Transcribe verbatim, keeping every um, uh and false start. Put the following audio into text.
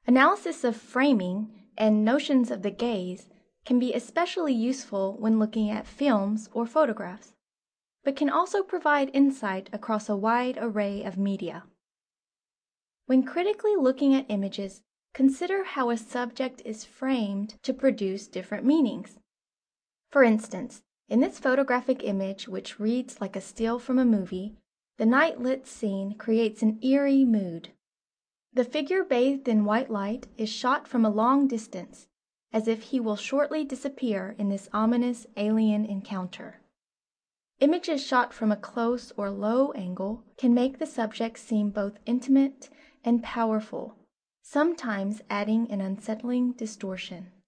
Analysis of framing and notions of the gaze can be especially useful when looking at films or photographs, but can also provide insight across a wide array of media. When critically looking at images, consider how a subject is framed to produce different meanings. For instance, in this photographic image, which reads like a still from a movie, the night-lit scene creates an eerie mood. The figure bathed in white light is shot from a long distance, as if he will shortly disappear in this ominous alien encounter. Images shot from a close or low angle can make the subject seem both intimate and powerful, sometimes adding an unsettling distortion.